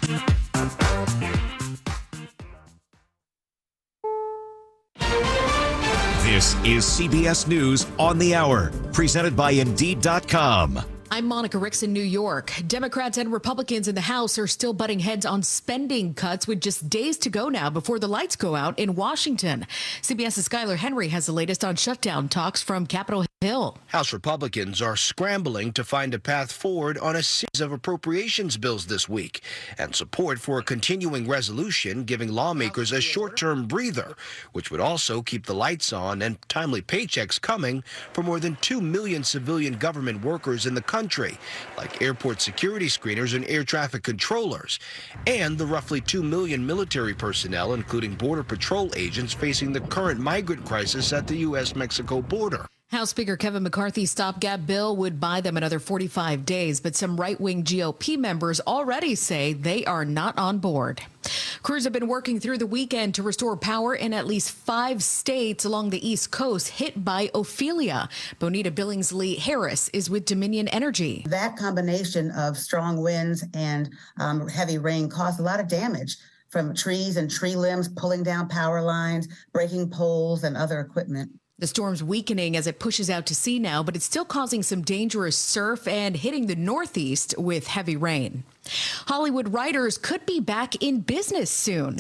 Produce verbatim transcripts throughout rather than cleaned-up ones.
This is C B S News on the Hour, presented by Indeed dot com. I'm Monica Ricks in New York. Democrats and Republicans in the House are still butting heads on spending cuts with just days to go now before the lights go out in Washington. CBS's Skylar Henry has the latest on shutdown talks from Capitol Hill. House Republicans are scrambling to find a path forward on a series of appropriations bills this week, and support for a continuing resolution giving lawmakers a short-term breather, which would also keep the lights on and timely paychecks coming for more than two million civilian government workers in the country, like airport security screeners and air traffic controllers, and the roughly two million military personnel, including Border Patrol agents, facing the current migrant crisis at the U S Mexico border. House Speaker Kevin McCarthy's stopgap bill would buy them another forty-five days, but some right-wing G O P members already say they are not on board. Crews have been working through the weekend to restore power in at least five states along the East Coast hit by Ophelia. Bonita Billingsley Harris is with Dominion Energy. That combination of strong winds and um, heavy rain caused a lot of damage from trees and tree limbs pulling down power lines, breaking poles and other equipment. The storm's weakening as it pushes out to sea now, but it's still causing some dangerous surf and hitting the Northeast with heavy rain. Hollywood writers could be back in business soon.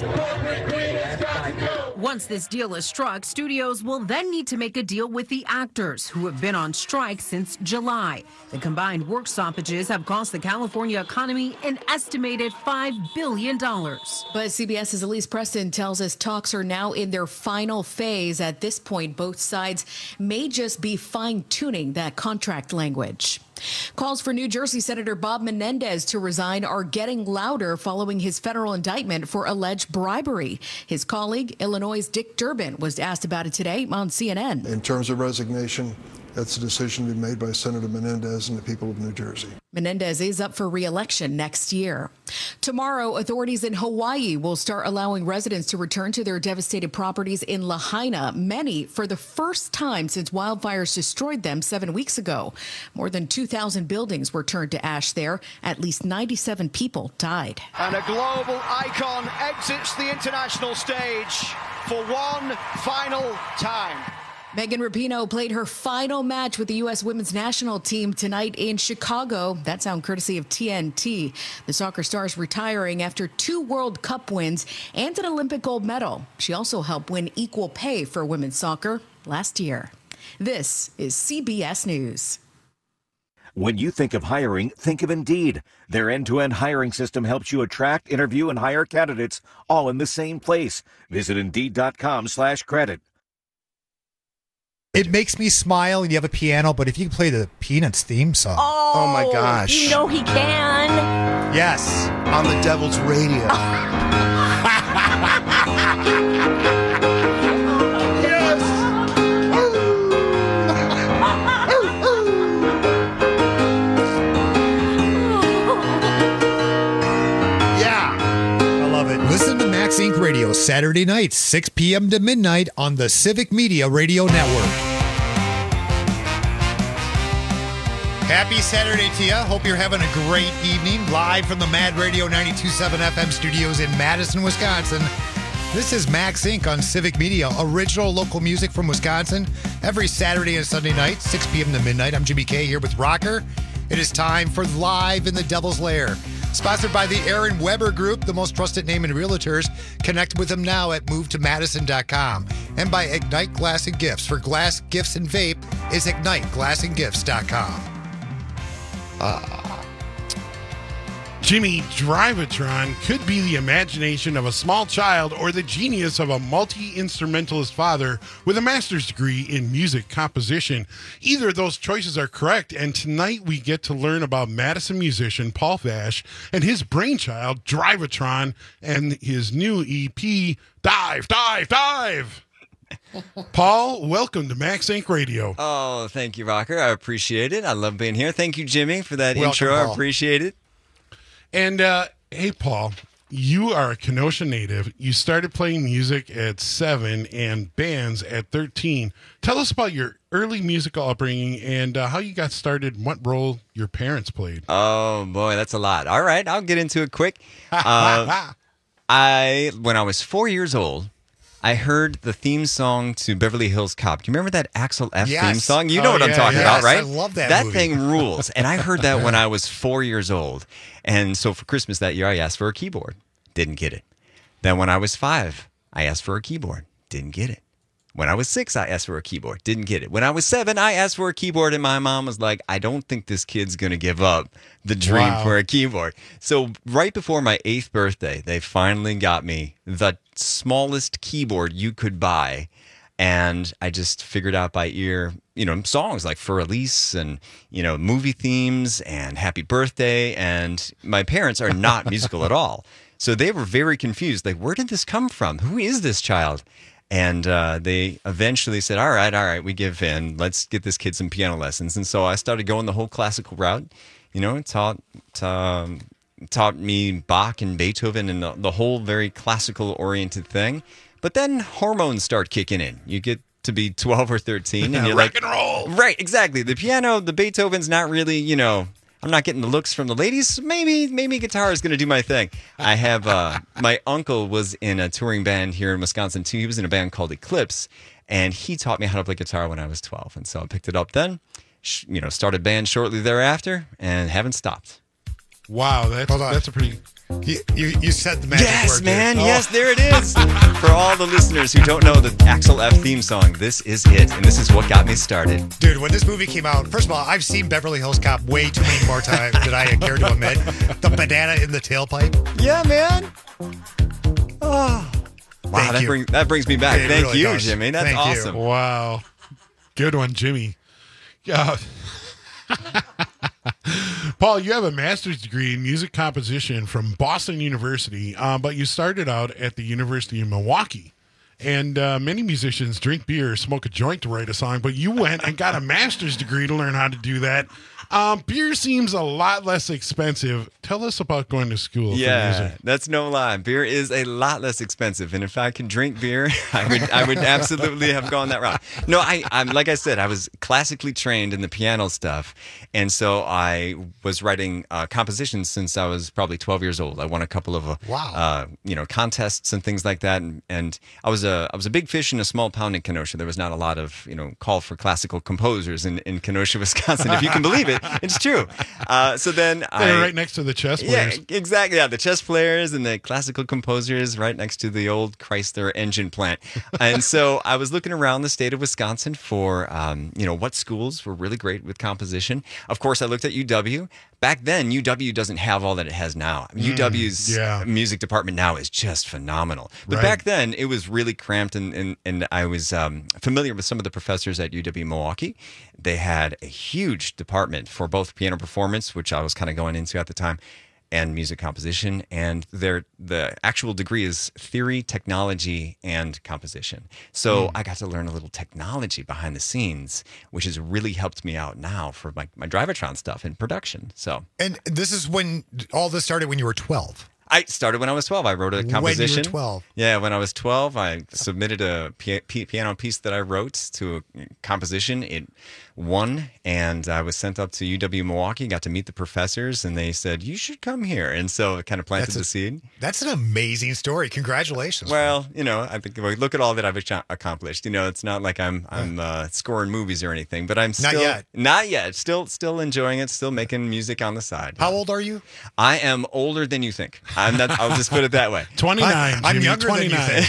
Once this deal is struck, studios will then need to make a deal with the actors who have been on strike since July. The combined work stoppages have cost the California economy an estimated five billion dollars. But CBS's Elise Preston tells us talks are now in their final phase. At this point, both sides may just be fine-tuning that contract language. Calls for New Jersey Senator Bob Menendez to resign are getting louder following his federal indictment for alleged bribery. His colleague, Illinois' Dick Durbin, was asked about it today on C N N. In terms of resignation, that's a decision to be made by Senator Menendez and the people of New Jersey. Menendez is up for re-election next year. Tomorrow, authorities in Hawaii will start allowing residents to return to their devastated properties in Lahaina, many for the first time since wildfires destroyed them seven weeks ago. More than two thousand buildings were turned to ash there. At least ninety-seven people died. And a global icon exits the international stage for one final time. Megan Rapinoe played her final match with the U S women's national team tonight in Chicago. That's on courtesy of T N T. The soccer star is retiring after two World Cup wins and an Olympic gold medal. She also helped win equal pay for women's soccer last year. This is C B S News. When you think of hiring, think of Indeed. Their end-to-end hiring system helps you attract, interview, and hire candidates all in the same place. Visit Indeed dot com slash credit. It makes me smile, and you have a piano, but if you play the Peanuts theme song. Oh, Oh my gosh. You know he can. Yes. On the Devil's Radio. Listen to Max Inc Radio Saturday nights, six p.m. to midnight on the Civic Media Radio Network. Happy Saturday to you. Hope you're having a great evening. Live from the Mad Radio ninety-two point seven F M studios in Madison, Wisconsin. This is Max Inc on Civic Media, original local music from Wisconsin. Every Saturday and Sunday night, six p.m. to midnight. I'm Jimmy K here with Rocker. It is time for Live in the Devil's Lair. Sponsored by the Aaron Weber Group, the most trusted name in realtors. Connect with them now at move to madison dot com. And by Ignite Glass and Gifts. For glass, gifts, and vape is ignite glass and gifts dot com. Uh, Jimmy, Drivatron could be the imagination of a small child or the genius of a multi-instrumentalist father with a master's degree in music composition. Either of ththose choices are correct, and tonight we get to learn about Madison musician Paul Vash and his brainchild, Drivatron, and his new E P, Dive, Dive, Dive! Paul, welcome to Max Inc Radio. Oh, thank you, Rocker. I appreciate it. I love being here. Thank you, Jimmy, for that Welcome, intro. Paul. I appreciate it. And, uh, hey, Paul, you are a Kenosha native. You started playing music at seven and bands at thirteen. Tell us about your early musical upbringing and uh, how you got started and what role your parents played. Oh, boy, that's a lot. All right, I'll get into it quick. Uh, I, when I was four years old, I heard the theme song to Beverly Hills Cop. Do you remember that Axel F Yes. theme song? You know Oh, what I'm yeah, talking yes. about, right? I love that That movie. thing rules. And I heard that when I was four years old. And so for Christmas that year, I asked for a keyboard. Didn't get it. Then when I was five, I asked for a keyboard. Didn't get it. When I was six, I asked for a keyboard. Didn't get it. When I was seven, I asked for a keyboard, and my mom was like, I don't think this kid's going to give up the dream Wow. for a keyboard. So right before my eighth birthday, they finally got me the smallest keyboard you could buy. And I just figured out by ear, you know, songs like For Elise and, you know, movie themes and Happy Birthday. And my parents are not musical at all. So they were very confused. Like, where did this come from? Who is this child? And uh, they eventually said, all right, all right, we give in. Let's get this kid some piano lessons. And so I started going the whole classical route, you know, taught, um, taught me Bach and Beethoven and the, the whole very classical oriented thing. But then hormones start kicking in. You get to be twelve or thirteen and you're Rock like, and roll. right, exactly. The piano, the Beethoven's not really, you know, I'm not getting the looks from the ladies. Maybe, maybe guitar is going to do my thing. I have, uh, my uncle was in a touring band here in Wisconsin too. He was in a band called Eclipse, and he taught me how to play guitar when I was twelve. And so I picked it up then, sh- you know, started band shortly thereafter and haven't stopped. Wow, that's, Hold on. that's a pretty... You, you, you said the magic Yes, word. man. dude. Oh. Yes, there it is. For all the listeners who don't know the Axel F theme song, this is it. And this is what got me started. Dude, when this movie came out, first of all, I've seen Beverly Hills Cop way too many more times than I care to admit. The banana in the tailpipe. Yeah, man. Oh. Wow, Thank that, you. bring, that brings me back. It Thank really you, does. Jimmy. That's Thank you. awesome. Wow. Good one, Jimmy. Yeah. Paul, you have a master's degree in music composition from Boston University, uh, but you started out at the University of Milwaukee. And uh, many musicians drink beer, smoke a joint to write a song, but you went and got a master's degree to learn how to do that. Um, beer seems a lot less expensive. Tell us about going to school for Yeah, music. that's no lie. Beer is a lot less expensive, and if I could drink beer, I would I would absolutely have gone that route. No, I I'm like I said, I was classically trained in the piano stuff, and so I was writing uh, compositions since I was probably twelve years old. I won a couple of uh, Wow. uh, you know contests and things like that, and, and I was a I was a big fish in a small pond in Kenosha. There was not a lot of you know call for classical composers in, in Kenosha, Wisconsin, if you can believe it. It's true. Uh, so then They I were right next to the chess yeah, players. exactly. Yeah, the chess players and the classical composers right next to the old Chrysler engine plant. And so I was looking around the state of Wisconsin for, um, you know, what schools were really great with composition. Of course, I looked at U W. Back then, U W doesn't have all that it has now. U W's yeah. music department now is just phenomenal. But Right. back then, it was really cramped, and, and, and I was um, familiar with some of the professors at U W Milwaukee. They had a huge department for both piano performance, which I was kind of going into at the time, and music composition, and their the actual degree is theory, technology, and composition. So Hmm. I got to learn a little technology behind the scenes, which has really helped me out now for my, my Drivatron stuff in production. So And this is when all this started when you were twelve. I started when I was twelve. I wrote a composition. When you were twelve. Yeah, when I was twelve, I submitted a pi- pi- piano piece that I wrote to a composition. It won, and I was sent up to U W Milwaukee, got to meet the professors, and they said, you should come here. And so it kind of planted That's a- the seed. That's an amazing story. Congratulations. Well, you know, I think well, look at all that I've ac- accomplished. You know, it's not like I'm I'm uh, scoring movies or anything, but I'm Not still yet. not yet. Still still enjoying it. Still making music on the side. How old are you? I am older than you think. I'm not. I'll just put it that way. twenty-nine, I- I'm Jimmy, younger than you twenty-nine.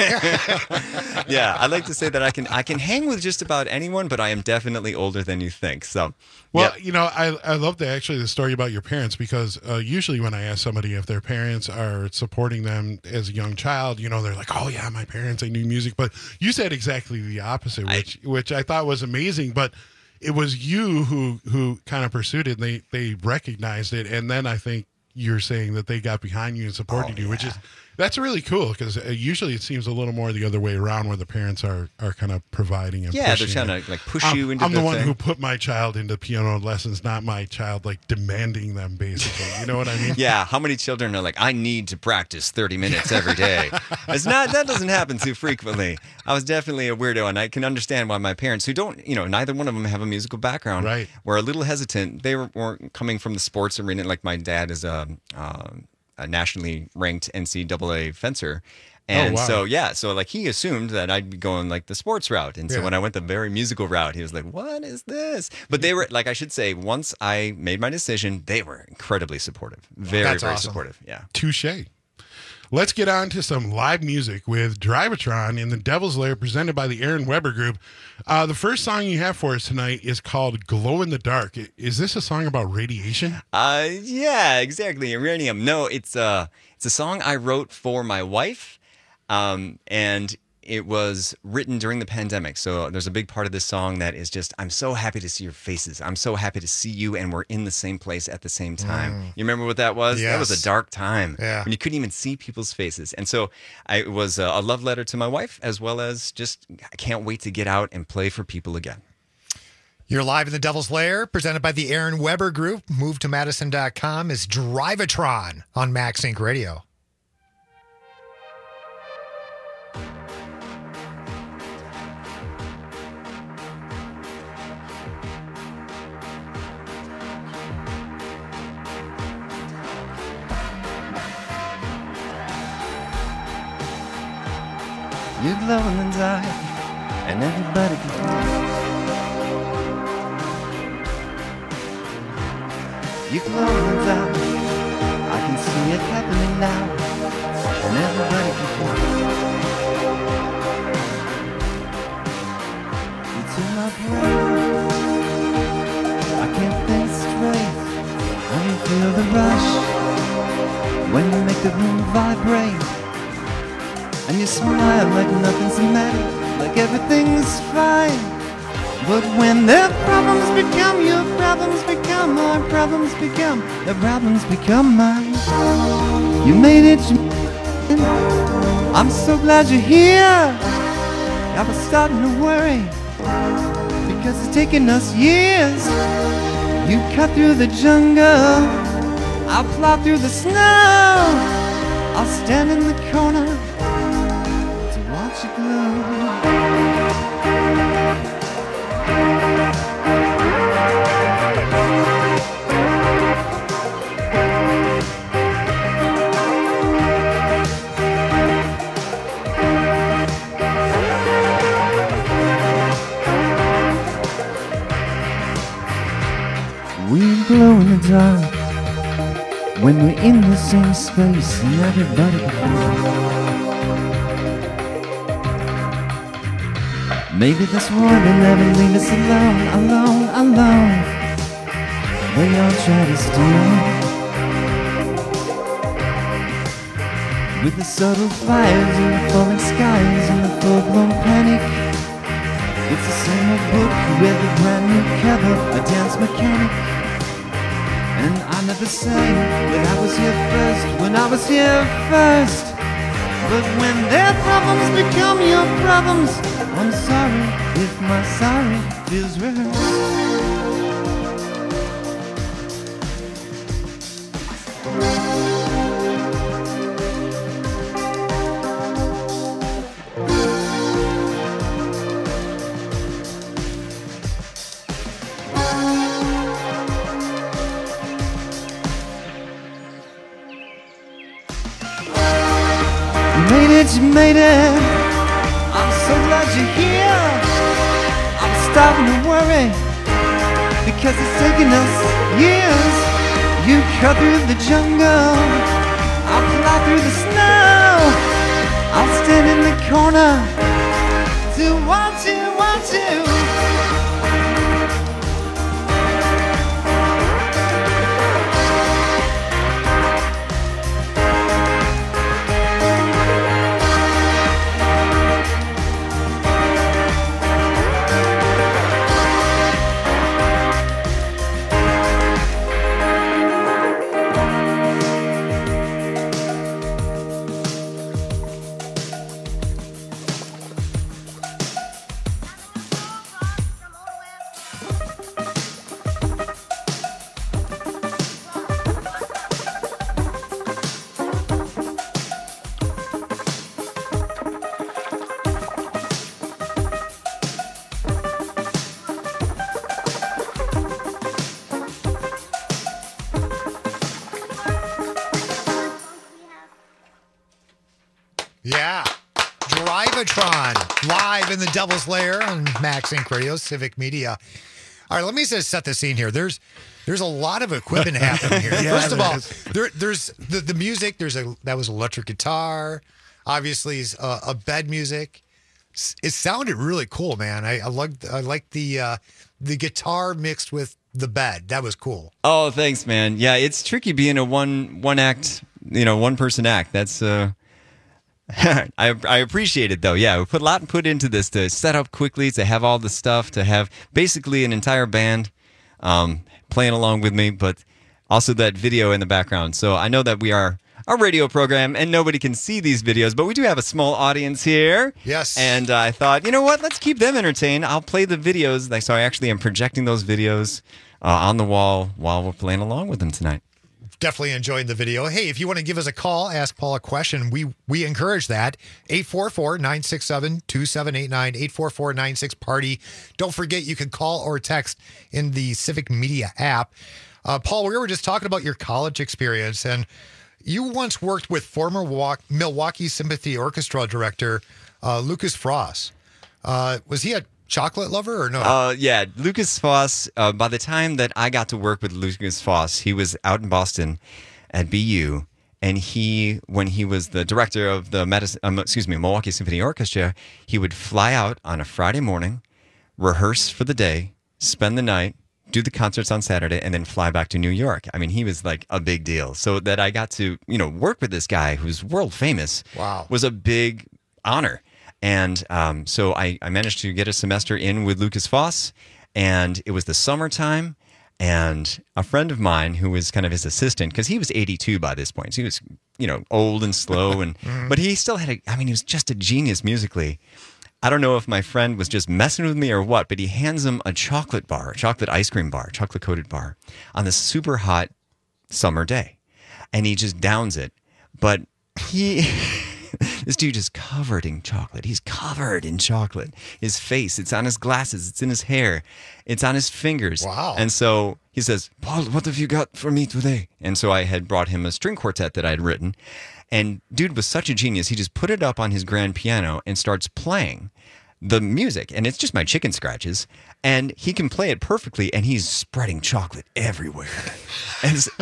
think. Yeah, I like to say that I can I can hang with just about anyone, but I am definitely older than you think. So, Well, yep. you know, I I love the actually the story about your parents because uh, usually when I ask somebody if their parents are supporting them as a young child, you know, they're like, "Oh yeah, my parents they knew music," but you said exactly the opposite, which I, which I thought was amazing. But it was you who who kind of pursued it. And they they recognized it, and then I think you're saying that they got behind you and supported Oh, you, which yeah. is that's really cool because uh, usually it seems a little more the other way around where the parents are are kind of providing and Yeah, they're pushing trying it. to like push I'm, you into I'm the, the one thing. who put my child into piano lessons, not my child like demanding them. Basically, you know what I mean? Yeah, how many children are like, I need to practice thirty minutes every day? It's not that doesn't happen too frequently. I was definitely a weirdo, and I can understand why my parents, who don't, you know, neither one of them have a musical background, Right. were a little hesitant. They were, weren't coming from the sports arena. Like my dad is a, uh, a nationally ranked N C double A fencer. And wow. so, yeah, so like he assumed that I'd be going like the sports route. And so Yeah. when I went the very musical route, he was like, what is this? But they were, like, I should say, once I made my decision, they were incredibly supportive. Very, That's very awesome. supportive. Yeah. Touche. Let's get on to some live music with Drivatron in the Devil's Lair presented by the Aaron Weber Group. Uh, the first song you have for us tonight is called Glow in the Dark. I- Is this a song about radiation? Uh, yeah, exactly. Uranium. No, it's uh, it's a song I wrote for my wife, um, and it was written during the pandemic. So there's a big part of this song that is just, I'm so happy to see your faces. I'm so happy to see you, and we're in the same place at the same time. You remember what that was? That was Yes. a dark time Yeah. when you couldn't even see people's faces. And so I, it was a, a love letter to my wife, as well as just, I can't wait to get out and play for people again. You're live in the Devil's Lair, presented by the Aaron Weber Group. Move to Madison dot com is Drivatron on Max Inc Radio. You glow in the dark, and everybody can see. You glow in the dark, I can see it happening now, and everybody can see. It's in my brain, I can't think straight. I can feel the rush when you make the room vibrate. And you smile like nothing's the matter, like everything's fine. But when their problems become your problems, become my problems, become their problems, become mine. You made it, you made it. I'm so glad you're here. I was starting to worry because it's taken us years. You cut through the jungle, I'll plow through the snow. I'll stand in the corner to watch you glow. We glow in the dark when we're in the same space and everybody can feel. Maybe this world will never leave us alone, alone, alone. They all try to steal. With the subtle fires and the falling skies and the full-blown panic. It's the same old book with a brand new cover, a dance mechanic. And I'm not the same when I was here first, when I was here first. But when their problems become your problems, I'm sorry if my sorry feels rehearsed. You made it, you made it. I'm so glad you're here. I'm starting to worry because it's taken us years. You cut through the jungle, I'll plow through the snow. I'll stand in the corner to watch you, watch you. Yeah. Drive-a-tron, live in the Devil's Lair on Max Inc Radio, Civic Media. All right, let me just set the scene here. There's there's a lot of equipment happening here. Yeah, First of there all, is. there, there's the, the music. There's a that was electric guitar. Obviously, a, a bed music. It sounded really cool, man. I, I liked I liked the uh, the guitar mixed with the bed. That was cool. Oh, thanks, man. Yeah, it's tricky being a one one act, you know, one person act. That's uh I I appreciate it though. Yeah, we put a lot put into this to set up quickly, to have all the stuff, to have basically an entire band um, playing along with me, but also that video in the background. So I know that we are a radio program and nobody can see these videos, but we do have a small audience here. Yes. And uh, I thought, you know what? Let's keep them entertained. I'll play the videos. Like, so I actually am projecting those videos uh, on the wall while we're playing along with them tonight. Definitely enjoying the video. Hey, if you want to give us a call, ask Paul a question, we we encourage that. eight four four, nine six seven, two seven eight nine, eight four four, nine six, party. Don't forget, you can call or text in the Civic Media app. Uh, Paul, we were just talking about your college experience, and you once worked with former Milwaukee Symphony Orchestra director uh, Lucas Frost. Uh, was he a chocolate lover or no? Uh, yeah, Lucas Foss. Uh, by the time that I got to work with Lucas Foss, he was out in Boston at B U, and he, when he was the director of the Madison, um, excuse me, Milwaukee Symphony Orchestra, he would fly out on a Friday morning, rehearse for the day, spend the night, do the concerts on Saturday, and then fly back to New York. I mean, he was like a big deal. So that I got to, you know, work with this guy who's world famous. Wow. Was a big honor. And um, so I, I managed to get a semester in with Lucas Foss, and it was the summertime, and a friend of mine who was kind of his assistant, because he was eighty-two by this point, so he was, you know, old and slow, and but he still had a, I mean, he was just a genius musically. I don't know if my friend was just messing with me or what, but he hands him a chocolate bar, a chocolate ice cream bar, chocolate coated bar on this super hot summer day, and he just downs it, but he... This dude is covered in chocolate. He's covered in chocolate. His face, it's on his glasses, it's in his hair, it's on his fingers. Wow. And so he says, Paul, what have you got for me today? And so I had brought him a string quartet that I had written. And dude was such a genius. He just put it up on his grand piano and starts playing the music. And it's just my chicken scratches. And he can play it perfectly, and he's spreading chocolate everywhere. And, so,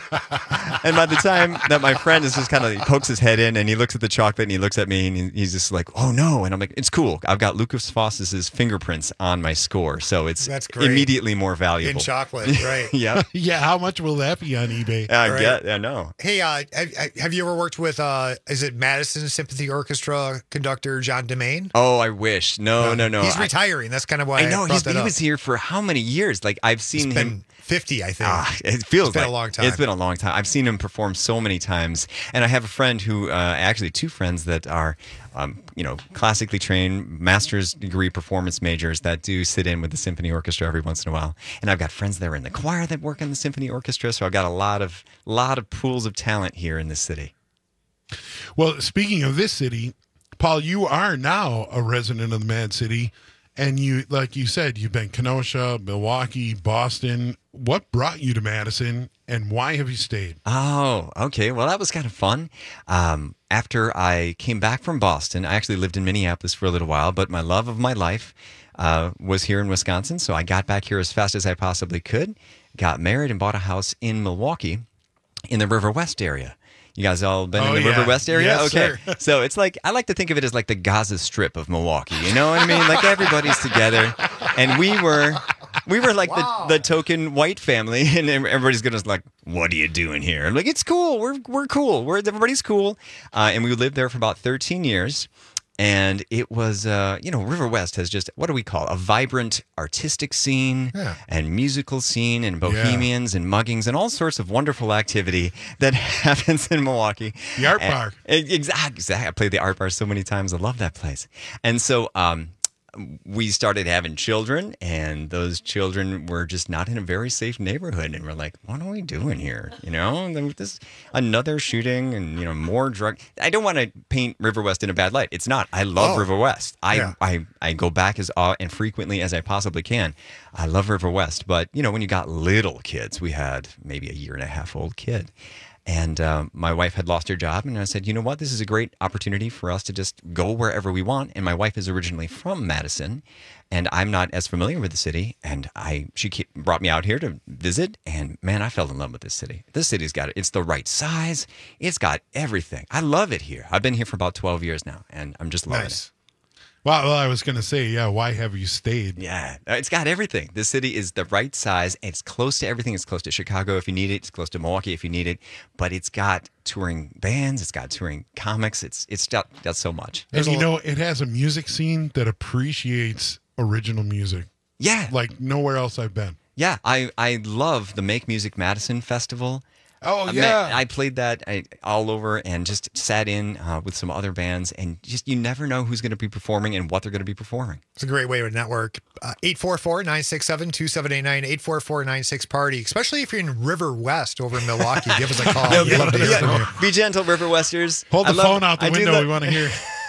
and by the time that my friend is just kind of, he pokes his head in, and he looks at the chocolate, and he looks at me, and he's just like, oh no. And I'm like, it's cool. I've got Lucas Foss's fingerprints on my score, so it's That's great. immediately more valuable. In chocolate, right. Yeah. Yeah, how much will that be on eBay? I Right. get, I know. Hey, uh, have, have you ever worked with, uh, is it Madison Symphony Orchestra conductor John DeMaine? Oh, I wish. No, no, no. He's I- retiring. That's kind of why I, I know brought he's, that he up. was here for how many years? Like I've seen It's him. been fifty, I think. Ah, it feels It's been like a long time. It's been a long time. I've seen him perform so many times, and I have a friend who, uh, actually, two friends that are, um, you know, classically trained, master's degree performance majors that do sit in with the symphony orchestra every once in a while. And I've got friends that are in the choir that work in the symphony orchestra, so I've got a lot of, lot of pools of talent here in this city. Well, speaking of this city, Paul, you are now a resident of the Mad City. And you, like you said, you've been Kenosha, Milwaukee, Boston. What brought you to Madison, and why have you stayed? Oh, okay. Well, that was kind of fun. Um, after I came back from Boston, I actually lived in Minneapolis for a little while, but my love of my life uh, was here in Wisconsin. So I got back here as fast as I possibly could, got married, and bought a house in Milwaukee in the River West area. You guys all been Oh, in the yeah. River West area? Yes, okay. sir. So it's like, I like to think of it as like the Gaza Strip of Milwaukee. You know what I mean? Like everybody's together. And we were, we were like Wow. the, the token white family. And everybody's going to like, what are you doing here? I'm like, it's cool. We're, we're cool. We're, everybody's cool. Uh, and we lived there for about thirteen years. And it was, uh, you know, River West has just, what do we call it? A vibrant artistic scene Yeah. and musical scene and bohemians and muggings and all sorts of wonderful activity that happens in Milwaukee. The art And- bar. Exactly. Exactly. I played the art bar so many times. I love that place. And so, um, we started having children, and those children were just not in a very safe neighborhood. And we're like, what are we doing here? You know, and then with this another shooting and, you know, more drug. I don't want to paint River West in a bad light. It's not. I love Oh. River West. I, Yeah. I, I go back as uh, and frequently as I possibly can. I love River West. But, you know, when you got little kids, we had maybe a year and a half old kid. And uh, my wife had lost her job, and I said, you know what? This is a great opportunity for us to just go wherever we want. And my wife is originally from Madison, and I'm not as familiar with the city. And I, she keep, brought me out here to visit, and man, I fell in love with this city. This city's got it. It's the right size. It's got everything. I love it here. I've been here for about twelve years now, and I'm just loving Nice. it. Well, well, I was going to say, yeah, why have you stayed? Yeah, it's got everything. This city is the right size. It's close to everything. It's close to Chicago if you need it. It's close to Milwaukee if you need it. But it's got touring bands. It's got touring comics. It's it's got, got so much. And you know, it has a music scene that appreciates original music. Yeah. Like nowhere else I've been. Yeah, I, I love the Make Music Madison Festival. Oh, I yeah. mean, I played that I, all over and just sat in uh, with some other bands, and just you never know who's going to be performing and what they're going to be performing. It's a great way to network. Uh, eight four four, nine six seven, two seven eight nine, eight four four nine six party, especially if you're in River West over in Milwaukee. Give us a call. No, We'd be, love to hear yeah, from you. be gentle, River Westers. Hold the I love- phone out the I do window. love- We want to hear.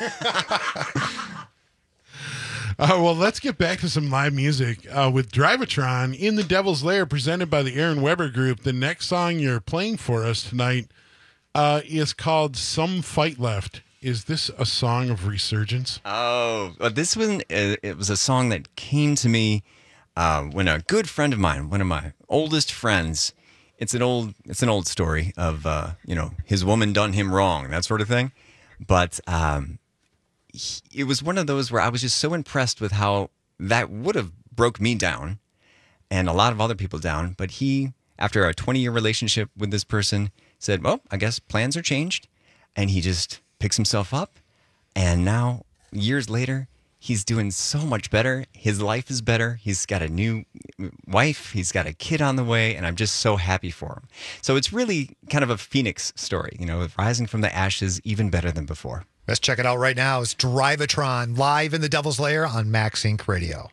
Uh, well, let's get back to some live music uh, with Drivatron in the Devil's Lair, presented by the Aaron Weber Group. The next song you're playing for us tonight uh, is called "Some Fight Left." Is this a song of resurgence? Oh, well, this one, uh, it was a song that came to me uh, when a good friend of mine, one of my oldest friends, it's an old, it's an old story of, uh, you know, his woman done him wrong, that sort of thing. But um, he, it was one of those where I was just so impressed with how that would have broke me down and a lot of other people down. But he, after a twenty-year relationship with this person, said, well, I guess plans are changed. And he just picks himself up. And now, years later, he's doing so much better. His life is better. He's got a new wife. He's got a kid on the way. And I'm just so happy for him. So it's really kind of a phoenix story, you know, rising from the ashes, even better than before. Let's check it out right now. It's Drivatron live in the Devil's Lair on Max Inc Radio.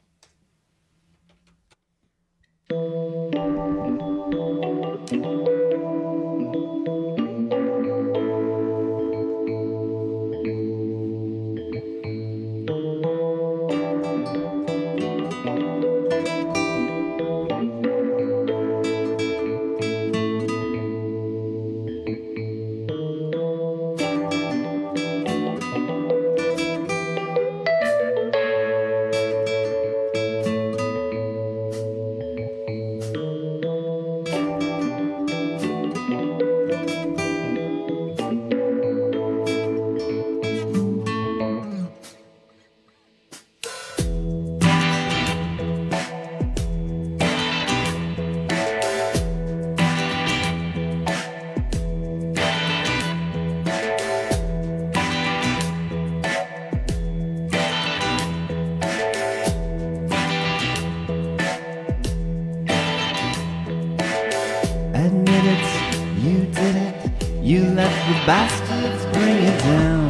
Admit it, you did it. You let the bastards bring it down.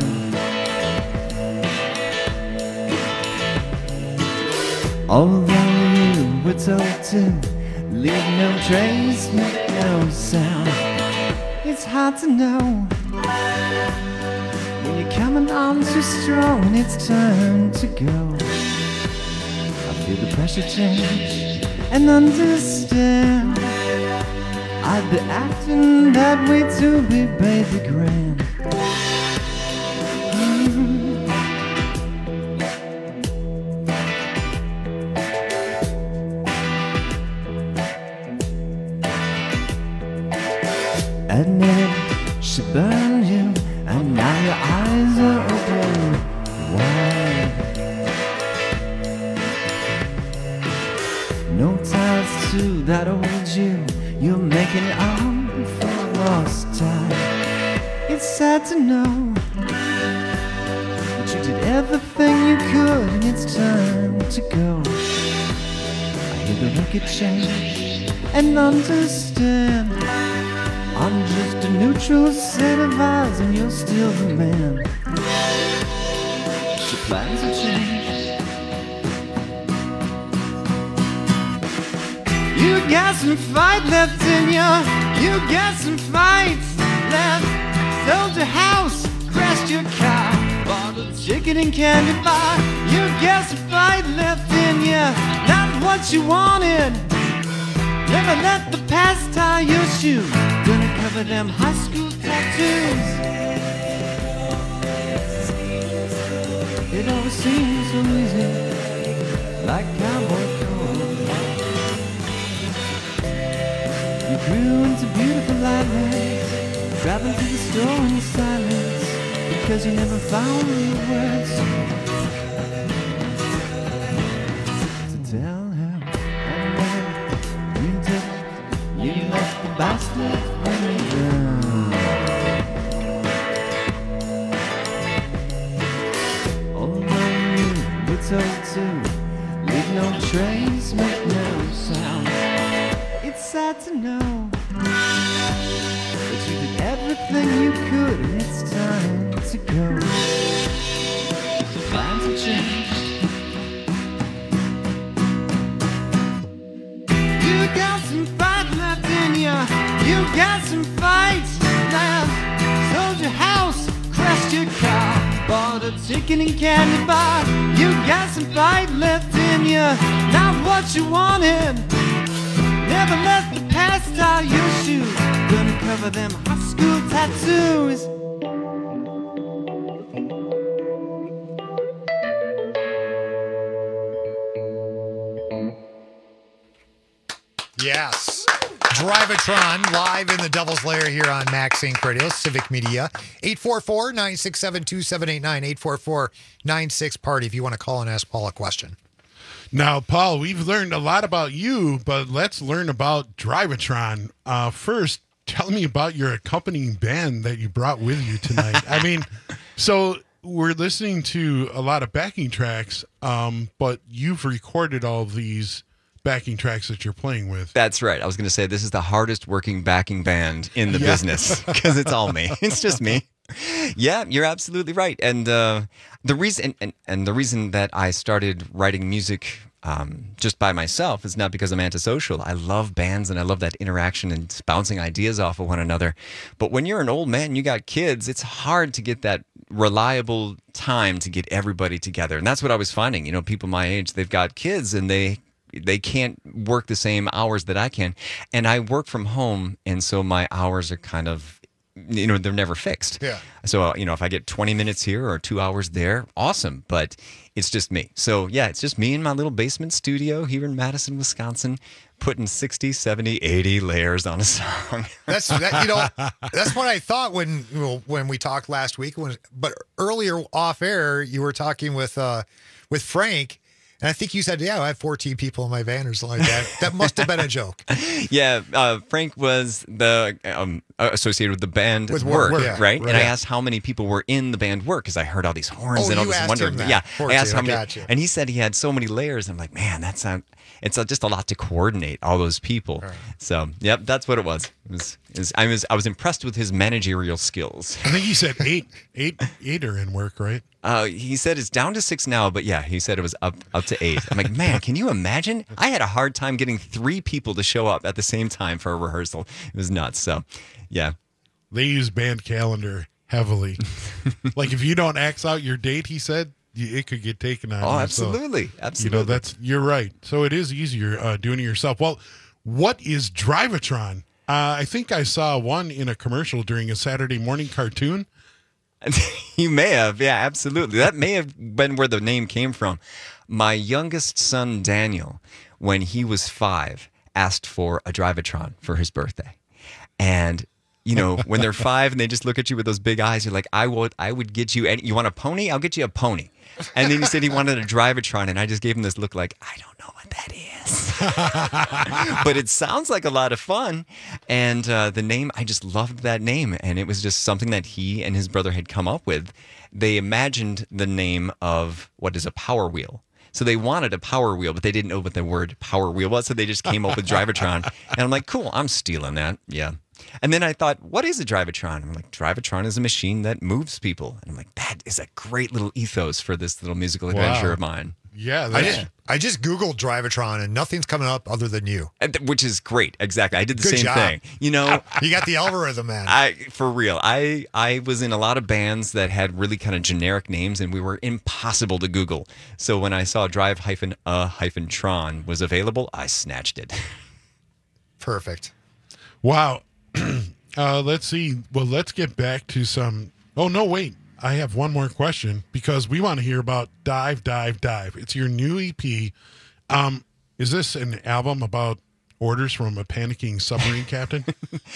Although you were told to leave no trace, make no sound. It's hard to know when you're coming on too strong and it's time to go. I feel the pressure change and understand. I'd be acting that way to be baby grand. Mm. Admit it, she burned you, and now your eyes are open wide. No ties to that old you. You're making it on for a lost time. It's sad to know that you did everything you could, and it's time to go. I hear the record change and understand. I'm just a neutral set of eyes, and you're still the man. So plans have changed. You got some fight left in you. You got some fights left. Sold your house, crashed your car, bought a chicken and candy bar. You got some fight left in you. Not what you wanted. Never let the past tie your shoes. Gonna cut cover them high school tattoos. It always seems so easy, like cowboy clothes. You grew into beautiful islands, traveling to the store in silence, because you never found the words to tell him. And then you took, you left the bastard hanging down. Although you were told to leave no trace, make no sound, it's sad to know that you did everything you could, and it's time to go. Plans have changed. You got some fight left in you. You got some fight left. Sold your house, crashed your car, bought a ticket and candy bar. You got some fight left in you. Not what you wanted. Never let the past tie your shoes. Gonna cover them high school tattoos. Yes. Drivatron live in the Devil's Lair here on Max Inc Radio, Civic Media. eight four four, nine six seven, two seven eight nine, eight four four, nine six party if you want to call and ask Paul a question. Now, Paul, we've learned a lot about you, but let's learn about Drivatron. Uh, first, tell me about your accompanying band that you brought with you tonight. I mean, so we're listening to a lot of backing tracks, um, but you've recorded all of these backing tracks that you're playing with. That's right. I was going to say this is the hardest working backing band in the Yeah. business because it's all me. It's just me. Yeah, you're absolutely right. And uh, the reason and, and the reason that I started writing music um, just by myself is not because I'm antisocial. I love bands and I love that interaction and bouncing ideas off of one another. But when you're an old man, you got kids, it's hard to get that reliable time to get everybody together. And that's what I was finding. You know, people my age, they've got kids and they they can't work the same hours that I can. And I work from home, and so my hours are kind of, you know, they're never fixed. Yeah. So, uh, you know, if I get twenty minutes here or two hours there, awesome. But it's just me. So, yeah, it's just me in my little basement studio here in Madison, Wisconsin, putting sixty, seventy, eighty layers on a song. That's that, you know, that's what I thought when you know, when we talked last week. When, but earlier off air, you were talking with uh, with Frank. And I think you said, yeah, I have fourteen people in my van or something like that. That must have been a joke. Yeah, uh, Frank was the um, associated with the band With work, Work, yeah, right? right. And I Yeah. asked how many people were in the band work because I heard all these horns Oh, and all you this asked wonder. him that. Yeah, Poor I asked Tim, how I many, got you. and he said he had so many layers. I'm like, man, that's a, it's a, just a lot to coordinate all those people. Right. So, yep, that's what it was. It was, it was I was I was impressed with his managerial skills. I think you said eight, eight, eight are in work, right? Uh, he said it's down to six now, but yeah, he said it was up up to eight. I'm like, man, can you imagine? I had a hard time getting three people to show up at the same time for a rehearsal. It was nuts. So, yeah. They use band calendar heavily. Like if you don't X out your date, he said, you- it could get taken on. Oh, you. So, absolutely, absolutely. You know, that's you're right. So it is easier uh, doing it yourself. Well, what is Drivatron? Uh, I think I saw one in a commercial during a Saturday morning cartoon. You may have, yeah, absolutely. That may have been where the name came from. My youngest son, Daniel, when he was five, asked for a Drivatron for his birthday. And, you know, when they're five and they just look at you with those big eyes, you're like, I would, I would get you, any, you want a pony? I'll get you a pony. And then he said he wanted a Drivatron, and I just gave him this look like, I don't know what that is. But it sounds like a lot of fun. And uh, the name, I just loved that name. And it was just something that he and his brother had come up with. They imagined the name of what is a Power Wheel. So they wanted a Power Wheel, but they didn't know what the word Power Wheel was. So they just came up with Drivatron. And I'm like, cool, I'm stealing that. Yeah. And then I thought, what is a Drivatron? I'm like, Drivatron is a machine that moves people. And I'm like, that is a great little ethos for this little musical adventure Wow. of mine. Yeah, I that's, just I just Googled Drivatron and nothing's coming up other than you. And th- Which is great. Exactly. I did the Good same job. thing. You know, You got the algorithm, man. I for real. I I was in a lot of bands that had really kind of generic names, and we were impossible to Google. So when I saw Drive hyphen a hyphen Tron was available, I snatched it. Perfect. wow. Uh, let's see. Well, let's get back to some. Oh, no, wait. I have one more question because we want to hear about Dive, Dive, Dive. It's your new E P. Um, is this an album about orders from a panicking submarine captain?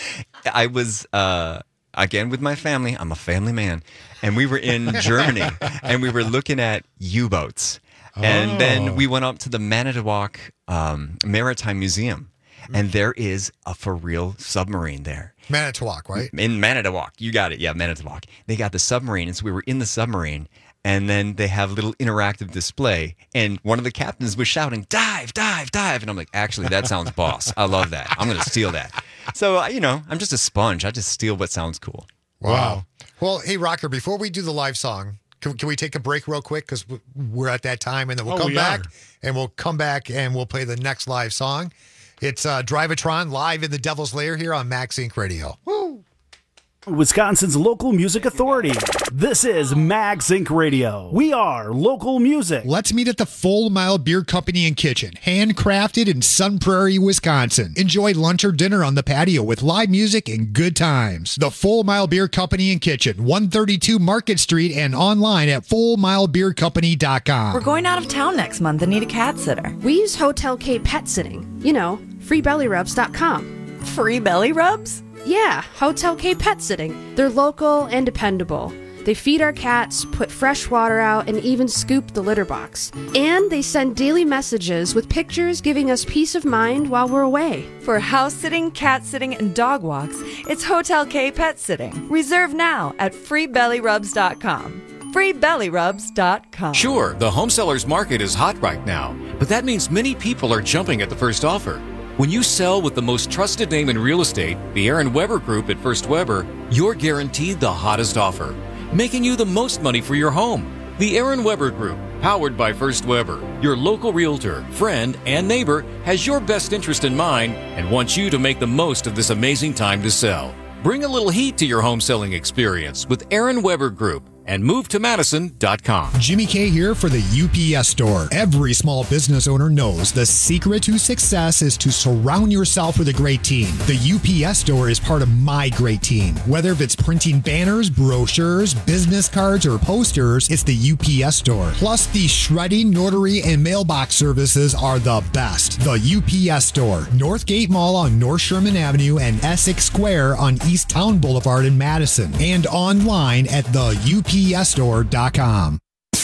I was, uh, again, with my family. I'm a family man. And we were in Germany, and we were looking at U-boats. Oh. And then we went up to the Manitowoc um, Maritime Museum, and there is a for-real submarine there. Manitowoc, right? In Manitowoc. You got it. Yeah, Manitowoc. They got the submarine, and so we were in the submarine, and then they have a little interactive display, and one of the captains was shouting, dive, dive, dive. And I'm like, actually, that sounds boss. I love that. I'm going to steal that. So, you know, I'm just a sponge. I just steal what sounds cool. Wow. wow. Well, hey, Rocker, before we do the live song, can, can we take a break real quick? Because we're at that time, and then we'll oh, come we back, are. and we'll come back, and we'll play the next live song. It's uh, Drive-A-Tron live in the Devil's Lair here on Max Inc Radio. Woo! Wisconsin's local music authority. This is Max Inc Radio. We are local music. Let's meet at the Full Mile Beer Company and Kitchen, handcrafted in Sun Prairie, Wisconsin. Enjoy lunch or dinner on the patio with live music and good times. The Full Mile Beer Company and Kitchen, one thirty-two Market Street, and online at full mile beer company dot com. We're going out of town next month and need a cat sitter. We use Hotel K Pet Sitting. You know, free belly rubs dot com. Free belly rubs? Yeah, Hotel K Pet Sitting. They're local and dependable. They feed our cats, put fresh water out, and even scoop the litter box. And they send daily messages with pictures giving us peace of mind while we're away. For house sitting, cat sitting, and dog walks, it's Hotel K Pet Sitting. Reserve now at free belly rubs dot com. free belly rubs dot com. Sure, the home sellers market is hot right now, but that means many people are jumping at the first offer. When you sell with the most trusted name in real estate, the Aaron Weber Group at First Weber, you're guaranteed the hottest offer, making you the most money for your home. The Aaron Weber Group, powered by First Weber, your local realtor, friend, and neighbor, has your best interest in mind and wants you to make the most of this amazing time to sell. Bring a little heat to your home selling experience with Aaron Weber Group and move to madison dot com. Jimmy K here for the U P S Store. Every small business owner knows the secret to success is to surround yourself with a great team. The U P S Store is part of my great team. Whether it's printing banners, brochures, business cards, or posters, it's the U P S Store. Plus, the shredding, notary, and mailbox services are the best. The U P S Store, Northgate Mall on North Sherman Avenue and Essex Square on East Town Boulevard in Madison, and online at the U P S store dot com.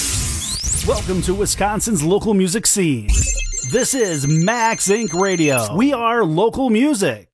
Welcome to Wisconsin's local music scene. This is Max Inc Radio. We are local music.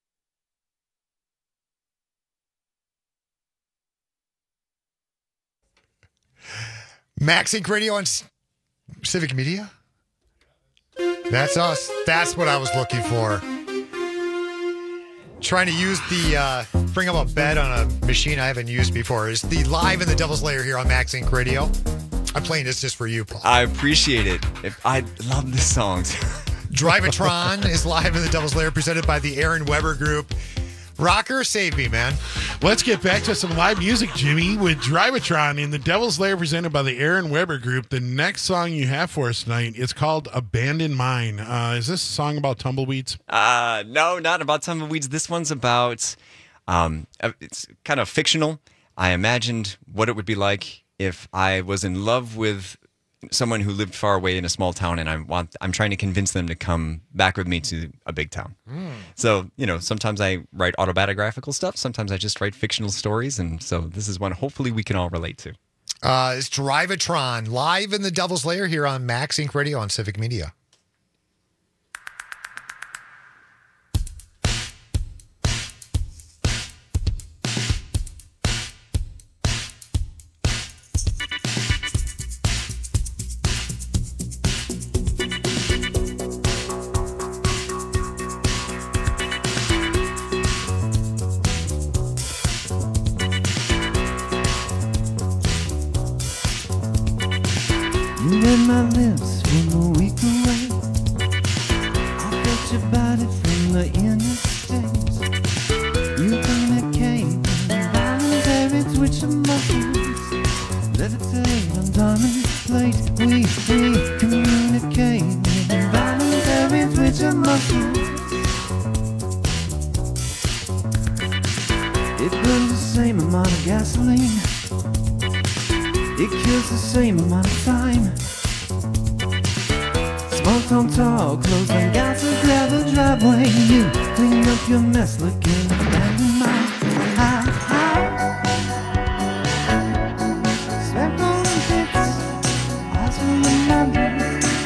Max Inc Radio on C- Civic Media? That's us. That's what I was looking for. Trying to use the, uh, bring up a bed on a machine I haven't used before. Is the live in the Devil's Lair here on Max Inc Radio. I'm playing this just for you, Paul. I appreciate it. If I love this song. Drive-A-Tron is live in the Devil's Lair, presented by the Aaron Weber Group. Rocker, save me, man. Let's get back to some live music, Jimmy, with Drive-A-Tron in the Devil's Lair, presented by the Aaron Weber Group. The next song you have for us tonight is called Abandon Mine. Uh, is this a song about tumbleweeds? Uh, no, not about tumbleweeds. This one's about, um, it's kind of fictional. I imagined what it would be like if I was in love with someone who lived far away in a small town, and I want, I'm trying to convince them to come back with me to a big town. Mm. So, you know, sometimes I write autobiographical stuff. Sometimes I just write fictional stories. And so this is one hopefully we can all relate to. Uh, it's Drive-A-Tron, live in the Devil's Lair here on Max Inc Radio on Civic Media. You read my lips from a week away. I felt your body from the interstate. You communicate voluntary twitch of muscles. Levitate on diamond plate. We, we communicate voluntary twitch of muscles. it kills the same amount of time. Small town talk, clothes and gossip, gravel driveway. You clean up your mess, looking back in my high, high. Swept on the hits, eyes from the mountain.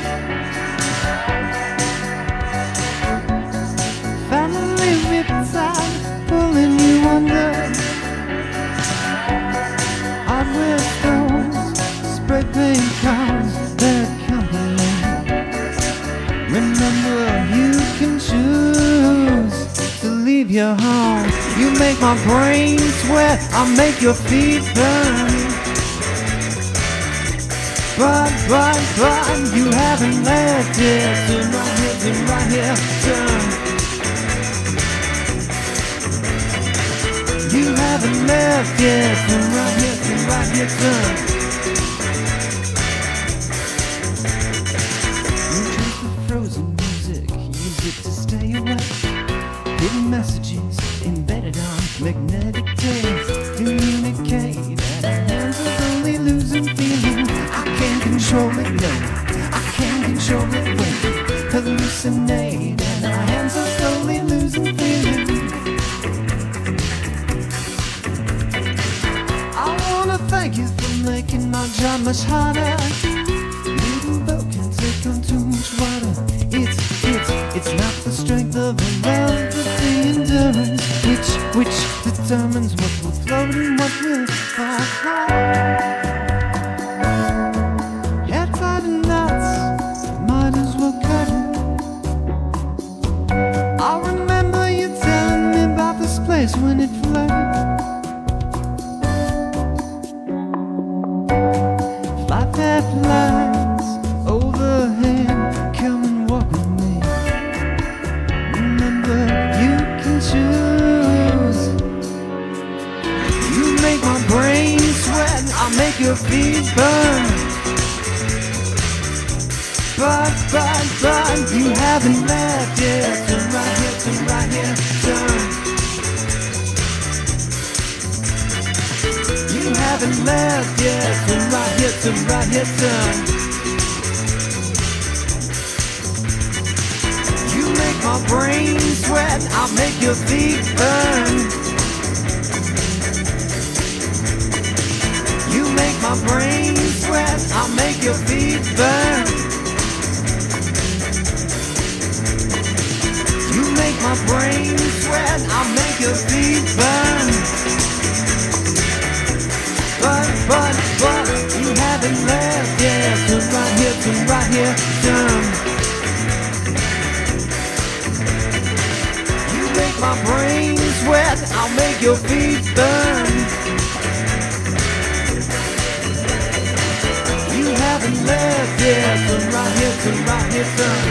Family riptide, pulling you under. Hardware stones, spray paint cars, their company. Remember, you can choose to leave your home. You make my brain sweat, I make your feet burn. But, but, but, you haven't left yet. Turn right here, turn right here, turn. You haven't left yet. Turn right here, turn right here, turn. Frozen music, use it to stay awake. Hidden messages embedded on magnetic tapes. Communicate at our hands are slowly losing feeling. I can't control it, no, I can't control it, wait. Hallucinate and our hands are slowly losing feeling. I wanna thank you for making my job much harder. Leading boat can take on too much water. It's, it's, it's not the strength of a love, but the endurance which, which determines what will float and what will fall apart. Head tied in knots, might as well cut it. I remember you telling me about this place when it flooded. Fly path lines overhead, come and walk with me. Remember, you can choose. You make my brain sweat, I make your feet burn. But, but, but, you haven't left yet. Turn right here, turn right here, turn. You haven't left yet. Turn right here, turn right here, turn. You make my brain sweat, I'll make your feet burn. You make my brain sweat, I'll make your feet burn. You make my brain sweat, I'll make your feet burn. But, but, but, you haven't left yet. Turn right here, turn right here, turn. You make my brain sweat, I'll make your feet burn. You haven't left yet. Turn right here, turn right here, turn.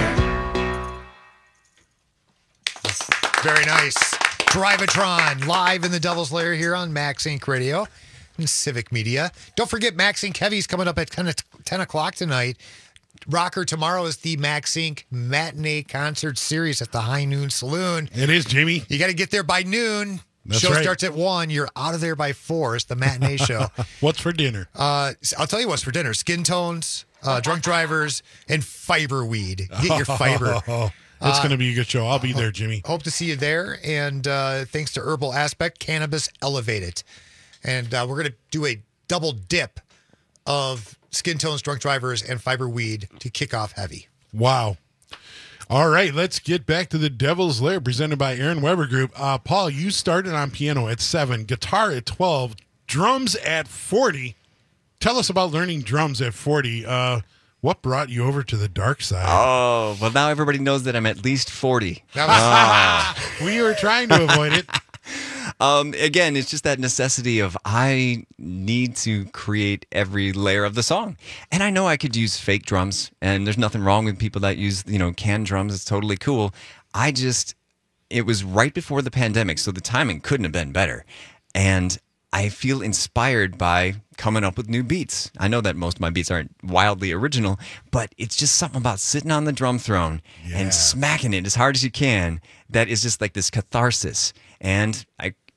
Very nice. Drivatron live in the Devil's Lair here on Max Inc Radio and Civic Media. Don't forget Max Inc Heavy's coming up at ten o'clock tonight. Rocker, tomorrow is the Max Inc matinee concert series at the High Noon Saloon. It is, Jamie. You got to get there by noon. That's show right. starts at one. You're out of there by four. It's the matinee show. What's for dinner? Uh, I'll tell you what's for dinner. Skin tones, uh, drunk drivers, and fiber weed. Get your fiber. That's Uh, going to be a good show. I'll be there, Jimmy. Hope to see you there. And uh, thanks to Herbal Aspect, Cannabis Elevated. And uh, we're going to do a double dip of Skin Tones, Drunk Drivers, and Fiber Weed to kick off Heavy. Wow. All right, let's get back to the Devil's Lair presented by Aaron Weber Group. Uh, Paul, you started on piano at seven, guitar at twelve, drums at forty. Tell us about learning drums at forty. Uh, what brought you over to the dark side? Oh, well, now everybody knows that I'm at least forty. We were trying to avoid it. Um, again, it's just that necessity of I need to create every layer of the song. And I know I could use fake drums, and there's nothing wrong with people that use, you know, canned drums. It's totally cool. I just, it was right before the pandemic, so the timing couldn't have been better. And I feel inspired by coming up with new beats. I know that most of my beats aren't wildly original, but it's just something about sitting on the drum throne yeah. and smacking it as hard as you can that is just like this catharsis. And I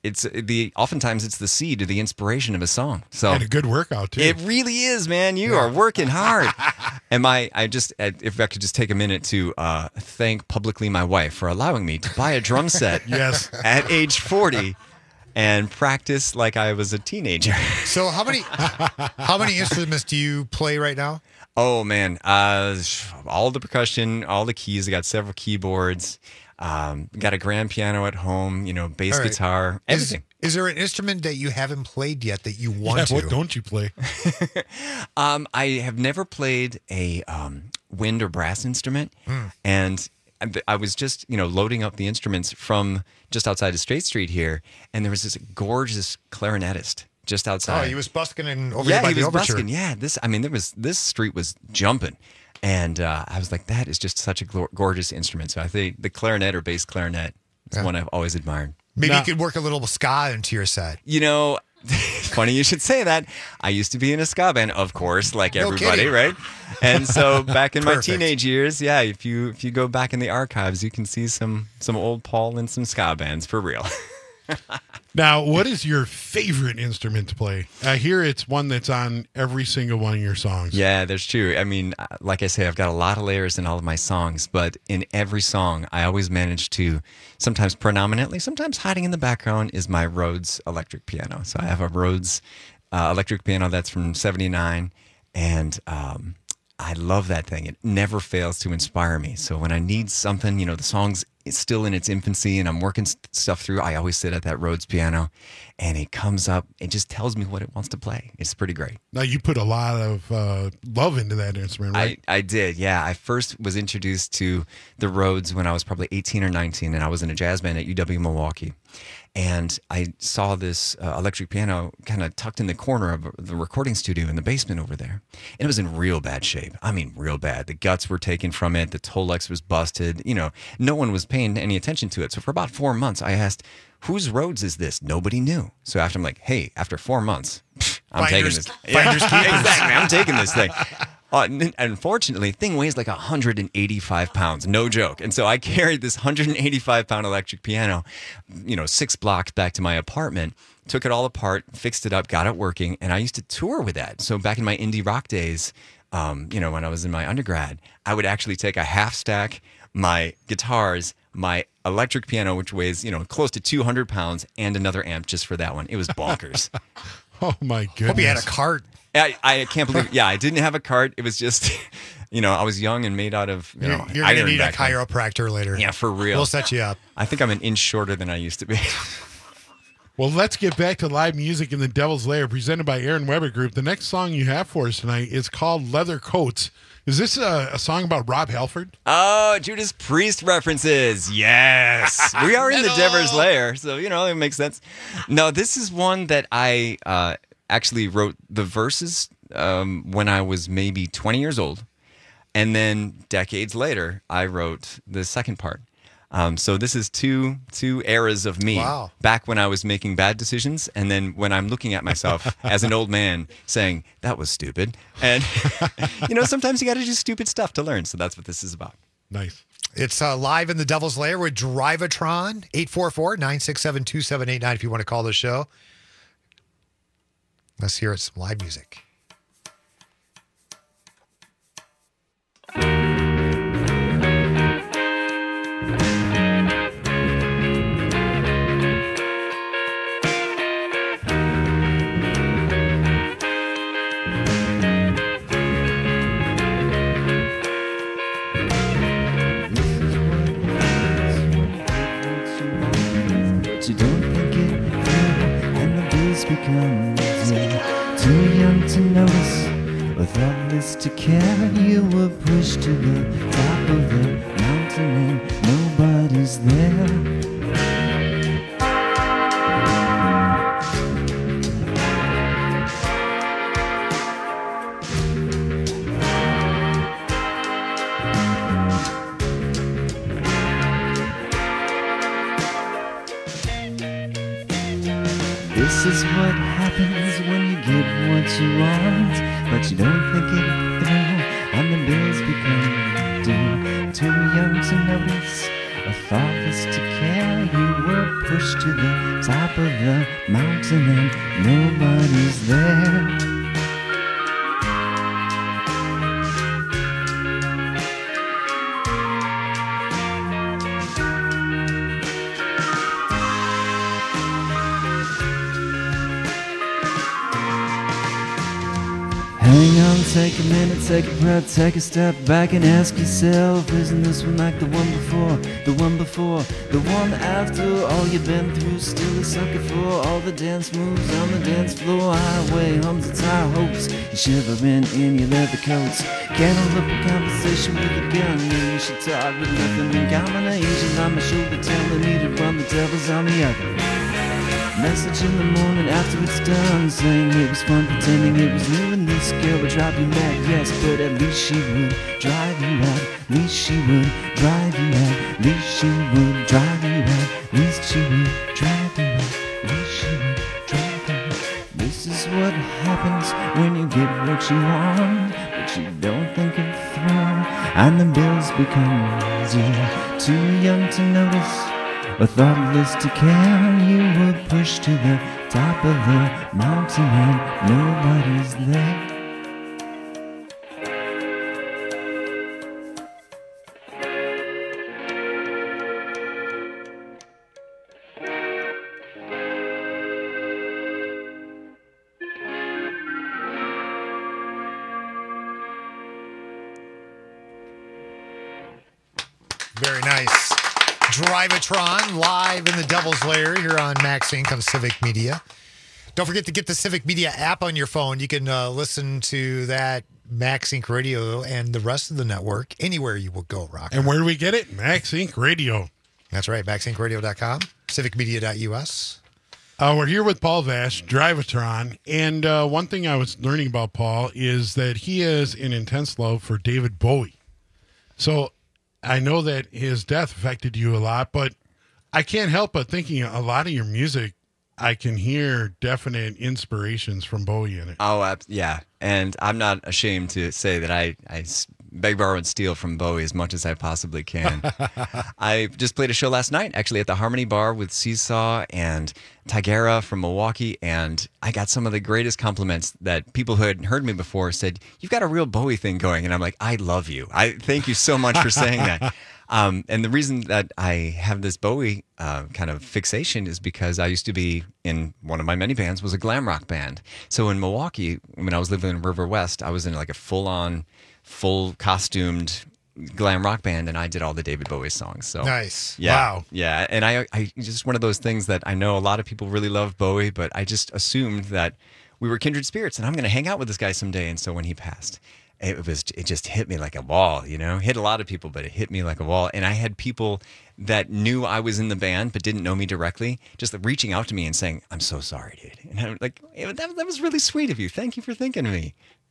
it's the oftentimes it's the seed or the inspiration of a song. So and a good workout too. It really is, man. You are working hard. And my, I just, if I could just take a minute to uh, thank publicly my wife for allowing me to buy a drum set. Yes. At age forty. And practice like I was a teenager. So how many how many instruments do you play right now? Oh man, uh, all the percussion, all the keys. I got several keyboards. Um, got a grand piano at home. You know, bass All right. guitar, everything. Is, is there an instrument that you haven't played yet that you want Yeah, to? what don't you play? um, I have never played a um, wind or brass instrument, Mm. and I was just, you know, loading up the instruments from just outside of State Street here, and there was this gorgeous clarinetist just outside. Oh, he was busking in over yeah, there by he the was Overture. busking. Yeah, this. I mean, there was this street was jumping, and uh, I was like, that is just such a glor- gorgeous instrument. So I think the clarinet or bass clarinet is Yeah. one I've always admired. Maybe Now- you could work a little ska into your set. You know, funny you should say that. I used to be in a ska band, of course, like No everybody, kidding. right? And so back in my Perfect. teenage years, yeah, if you if you go back in the archives, you can see some some old Paul and some ska bands for real. Now, what is your favorite instrument to play? I hear it's one that's on every single one of your songs. Yeah, that's true. I mean, uh, like I say, I've got a lot of layers in all of my songs, but in every song, I always manage to, sometimes predominantly, sometimes hiding in the background, is my Rhodes electric piano. So I have a Rhodes uh, electric piano that's from seventy-nine, and um, I love that thing. It never fails to inspire me. So when I need something, you know, the song's it's still in its infancy and I'm working st- stuff through, I always sit at that Rhodes piano and it comes up, it just tells me what it wants to play. It's pretty great. Now, you put a lot of uh, love into that instrument, right? I, I did, yeah. I first was introduced to the Rhodes when I was probably eighteen or nineteen, and I was in a jazz band at U W Milwaukee. And I saw this uh, electric piano kind of tucked in the corner of the recording studio in the basement over there. And it was in real bad shape. I mean, real bad. The guts were taken from it. The Tolex was busted. You know, no one was paying any attention to it. So for about four months, I asked, whose Rhodes is this? Nobody knew. So after I'm like, hey, after four months, I'm Finders- taking this. finders keepers. Exactly. I'm taking this thing. Uh, n- unfortunately, the thing weighs like one hundred eighty-five pounds, no joke. And so I carried this one hundred eighty-five pound electric piano, you know, six blocks back to my apartment, took it all apart, fixed it up, got it working, and I used to tour with that. So back in my indie rock days, um, you know, when I was in my undergrad, I would actually take a half stack, my guitars, my electric piano, which weighs, you know, close to two hundred pounds, and another amp just for that one. It was bonkers. Oh, my goodness. Hope you had a cart. I, I can't believe, yeah, I didn't have a cart. It was just, you know, I was young and made out of, you You're, know, you're going to iron need a back then. chiropractor later. Yeah, for real. We'll set you up. I think I'm an inch shorter than I used to be. Well, let's get back to live music in the Devil's Lair, presented by Aaron Weber Group. The next song you have for us tonight is called Leather Coats. Is this a, a song about Rob Halford? Oh, Judas Priest references. Yes. We are in the Devil's Lair, so, you know, it makes sense. No, this is one that I uh, actually wrote the verses um, when I was maybe twenty years old. And then decades later, I wrote the second part. Um, so this is two two eras of me. Wow. Back when I was making bad decisions, and then when I'm looking at myself as an old man saying, that was stupid. And, you know, sometimes you got to do stupid stuff to learn. So that's what this is about. Nice. It's uh, live in the Devil's Lair with Drivatron, eight four four, nine six seven, two seven eight nine if you want to call the show. Let's hear it, some live music. But you don't think it through, and the days become easier. Too young to notice, with all this to care, you were pushed to the top of the mountain and nobody's there. This is what happens when you get what you want, but you don't think it through, and the bills become due. Too young to notice, a thoughtless to care, you were pushed to the top of the mountain and nobody's there. Hang on, take a minute, take a breath, take a step back and ask yourself, isn't this one like the one before, the one before, the one after? All you've been through, still a sucker for all the dance moves on the dance floor. Highway hums its high hopes, you're shivering in your leather coats. Can't hold up a conversation with a gun, and you should talk with nothing in common. Asian on my shoulder telling me to run, the devil's on the other. Message in the morning after it's done, saying it was fun pretending it was new, and this girl would drive you mad, yes, but at least she would drive you mad. At least she would drive you mad. At least she would drive you mad. At least she would drive you mad. At least she would drive you mad. This is what happens when you get what you want, but you don't think it through, and the bills become zero. Too young to notice, or thoughtless to care, you were pushed to the top of the mountain and nobody's there. Very nice. Drivatron live in the Devil's Lair here on Max Inc on Civic Media. Don't forget to get the Civic Media app on your phone. You can uh, listen to that Max Inc Radio and the rest of the network anywhere you will go, Rock. And where do we get it? Max Inc Radio. That's right, max inc radio dot com, civic media dot u s. Uh, we're here with Paul Vash, Drivatron, and uh, one thing I was learning about Paul is that he has an intense love for David Bowie. So I know that his death affected you a lot, but I can't help but thinking a lot of your music, I can hear definite inspirations from Bowie in it. Oh, uh, yeah. And I'm not ashamed to say that I, I beg, borrow, and steal from Bowie as much as I possibly can. I just played a show last night, actually, at the Harmony Bar with Seesaw and Tigera from Milwaukee, and I got some of the greatest compliments that people who had heard me before said, "You've got a real Bowie thing going." And I'm like, I love you. I thank you so much for saying that. Um, and the reason that I have this Bowie uh, kind of fixation is because I used to be in one of my many bands was a glam rock band. So in Milwaukee, when I was living in River West, I was in like a full-on, full costumed glam rock band, and I did all the David Bowie songs. So nice. Yeah, wow. Yeah, and I, I just one of those things that I know a lot of people really love Bowie, but I just assumed that we were kindred spirits, and I'm going to hang out with this guy someday. And so when he passed, it was it just hit me like a wall, you know. Hit a lot of people, but it hit me like a wall. And I had people that knew I was in the band but didn't know me directly, just reaching out to me and saying, "I'm so sorry, dude." And I'm like, that, that was really sweet of you. Thank you for thinking of me.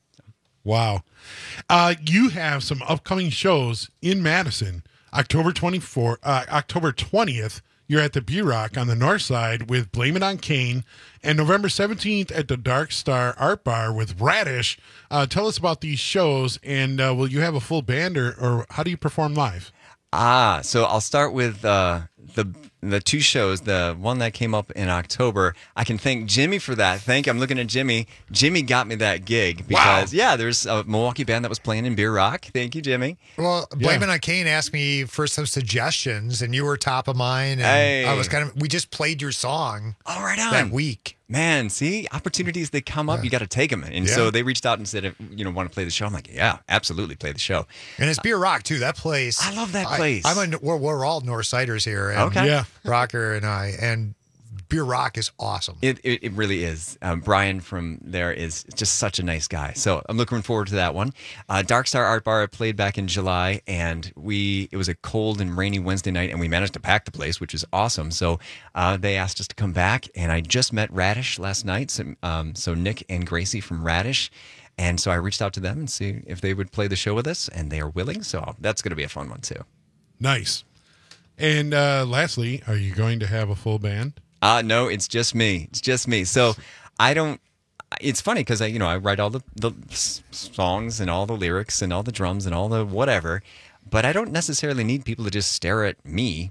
Wow. Uh, you have some upcoming shows in Madison. October twenty-fourth, uh, October twentieth, you're at the B-Rock on the north side with Blame It on Kane. And November seventeenth at the Dark Star Art Bar with Radish. Uh, tell us about these shows, and uh, will you have a full band, or, or how do you perform live? Ah, so I'll start with uh, the the two shows. The one that came up in October, I can thank Jimmy for that. Thank you. I'm looking at Jimmy. Jimmy got me that gig because, Wow. yeah, there's a Milwaukee band that was playing in Beer Rock. Thank you, Jimmy. Well, Blame It on Kane asked me for some suggestions, and you were top of mind. And Hey. I was kind of, we just played your song All right on. that week. Man, see, opportunities, they come up, you got to take them. And Yeah. so they reached out and said, if, you know, want to play the show? I'm like, yeah, absolutely, play the show. And it's Beer Rock, too. That place. I love that I- place. I'm a, we're, we're all Northsiders here. And Okay. Yeah. Rocker and I. And Beer Rock is awesome. It, it it really is. Um, Brian from there is just such a nice guy. So I'm looking forward to that one. Uh, Dark Star Art Bar I played back in July, and we it was a cold and rainy Wednesday night, and we managed to pack the place, which is awesome. So uh, they asked us to come back, and I just met Radish last night. So, um, so Nick and Gracie from Radish. And so I reached out to them and see if they would play the show with us, and they are willing. So that's going to be a fun one, too. Nice. And uh, lastly, are you going to have a full band? Uh, no, it's just me. It's just me. So I don't, it's funny because I, you know, I write all the, the s- songs and all the lyrics and all the drums and all the whatever, but I don't necessarily need people to just stare at me.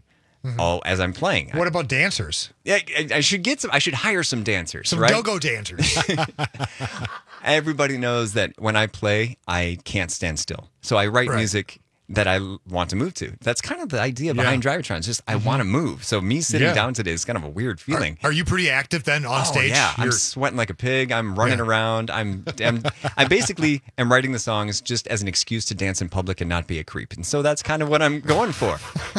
Mhm. all as I'm playing. What about dancers? Yeah, I, I should get some. I should hire some dancers. Some right? go-go dancers. Everybody knows that when I play, I can't stand still. So I write Right. music that I l- want to move to. That's kind of the idea Yeah. behind Drivatron. It's just I want to move. So me sitting Yeah. down today is kind of a weird feeling. Are you pretty active then on Oh, stage? yeah, I'm You're- sweating like a pig. I'm running Yeah. around. I'm, I'm, I basically am writing the songs just as an excuse to dance in public and not be a creep. And so that's kind of what I'm going for.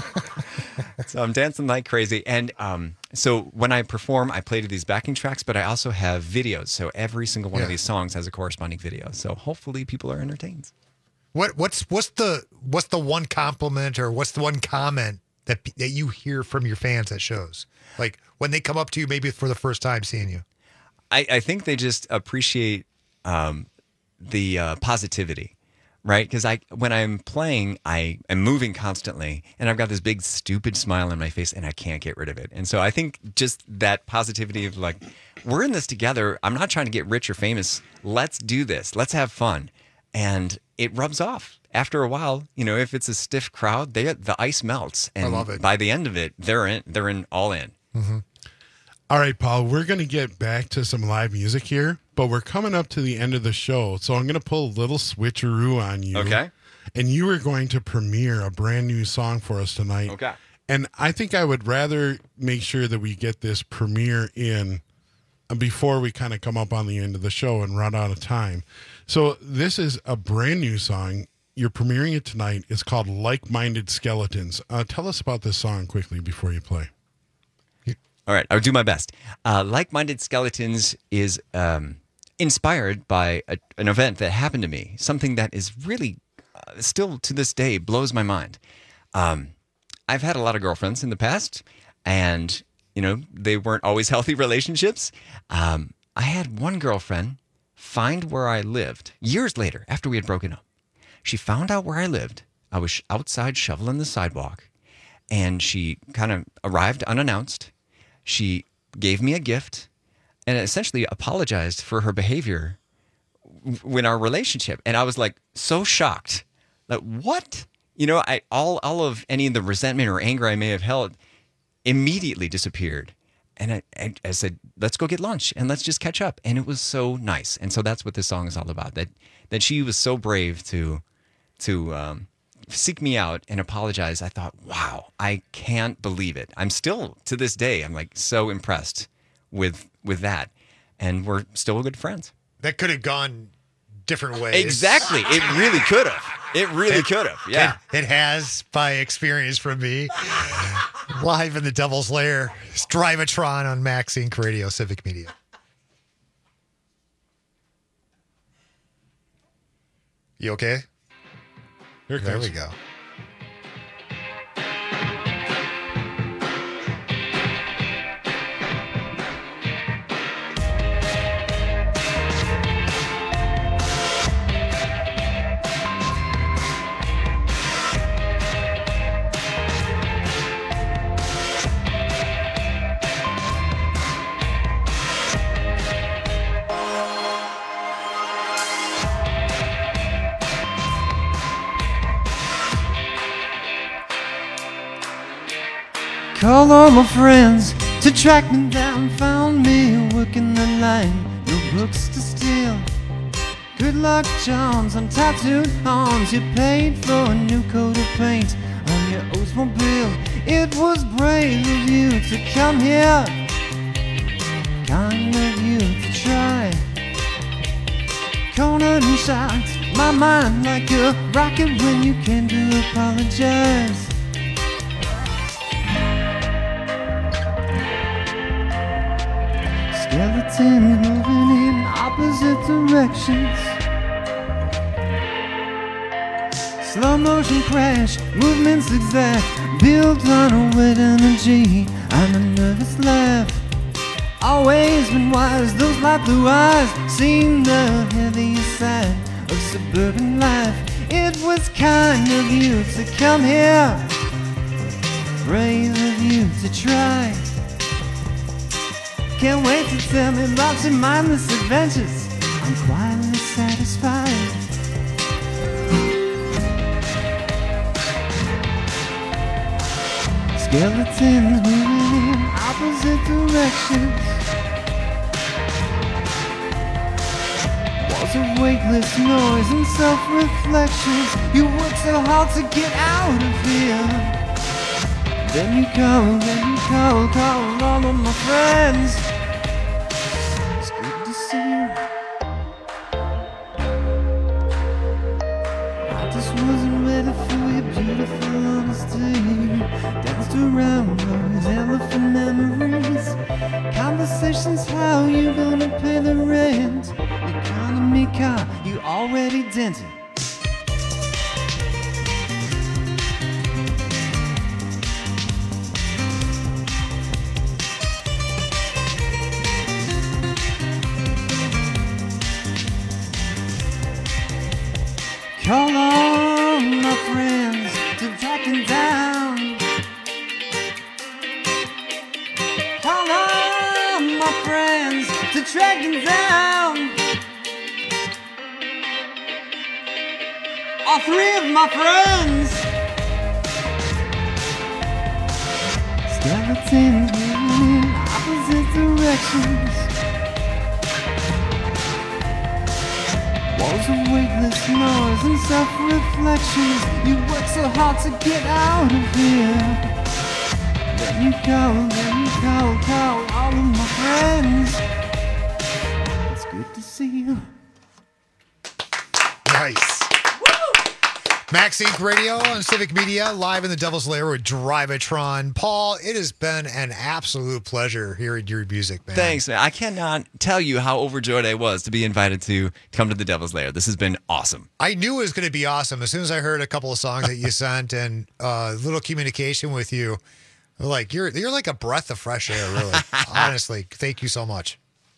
So I'm dancing like crazy. And um, so when I perform, I play to these backing tracks, but I also have videos. So every single one of Yeah. these songs has a corresponding video. So hopefully people are entertained. What what's what's the what's the one compliment or what's the one comment that that you hear from your fans at shows? Like when they come up to you, maybe for the first time seeing you. I, I think they just appreciate um, the uh, positivity, right? Because I, when I'm playing, I am moving constantly, and I've got this big stupid smile on my face, and I can't get rid of it. And so I think just that positivity of like, we're in this together. I'm not trying to get rich or famous. Let's do this. Let's have fun, and it rubs off. After a while, you know, if it's a stiff crowd, they the ice melts, and I love it. by the end of it, they're in. They're in all in. Mm-hmm. All right, Paul, we're going to get back to some live music here, but we're coming up to the end of the show. So I'm going to pull a little switcheroo on you. Okay. And you are going to premiere a brand new song for us tonight. Okay. And I think I would rather make sure that we get this premiere in before we kind of come up on the end of the show and run out of time. So this is a brand new song. You're premiering it tonight. It's called Like-Minded Skeletons. Uh, tell us about this song quickly before you play. All right, I'll do my best. Uh, Like-Minded Skeletons is um, inspired by a, an event that happened to me, something that is really, uh, still to this day, blows my mind. Um, I've had a lot of girlfriends in the past, and, you know, they weren't always healthy relationships. Um, I had one girlfriend find where I lived years later, after we had broken up. She found out where I lived. I was outside shoveling the sidewalk, and she kind of arrived unannounced. She gave me a gift and essentially apologized for her behavior in our relationship. And I was like so shocked. Like, what? You know, I all all of any of the resentment or anger I may have held immediately disappeared. And I, I, I said, let's go get lunch and let's just catch up. And it was so nice. And so that's what this song is all about. That that she was so brave to to um, seek me out and apologize. I thought, wow, I can't believe it. I'm still, to this day, I'm like so impressed with with that. And we're still good friends. That could have gone different ways. Exactly. It really could have. It really It- could have. Yeah. It, it has, by experience from me. Live in the Devil's Lair. It's Drivatron on Max Inc Radio, Civic Media. You okay? Here it There comes. we go. Called all my friends to track me down. Found me working the line, no books to steal. Good luck, Johns, on tattooed arms. You paid for a new coat of paint on your Oldsmobile. It was brave of you to come here, kind of you to try. Cornered and shocked, my mind like a rocket when you came to apologize. Skeletons moving in opposite directions. Slow motion crash, movement zigzag, built on a wet energy and a nervous laugh. Always been wise, those light blue eyes seen the heavy side of suburban life. It was kind of you to come here, brave of you to try. Can't wait to tell me about your mindless adventures. I'm quietly satisfied. Skeletons moving in opposite directions. Walls of weightless noise and self-reflections. You work so hard to get out of here. Then you call, then you call, call all of my friends. It's good to see you. I just wasn't ready for your beautiful honesty. Danced around those elephant memories. Conversations, how you gonna pay the rent? Economy car, you already dented. Call on my friends to track him down. Call on my friends to track him down. All three of my friends. Skeletons moving in opposite directions. Walls of weightless noise and self-reflections. You work so hard to get out of here. Then you call, then you call, call all of my friends. It's good to see you. Nice. Max Inc Radio on Civic Media, live in the Devil's Lair with Drivatron. Paul, it has been an absolute pleasure hearing your music, man. Thanks, man. I cannot tell you how overjoyed I was to be invited to come to the Devil's Lair. This has been awesome. I knew it was going to be awesome. As soon as I heard a couple of songs that you sent and a uh, little communication with you, like you're you're like a breath of fresh air, really. Honestly, thank you so much.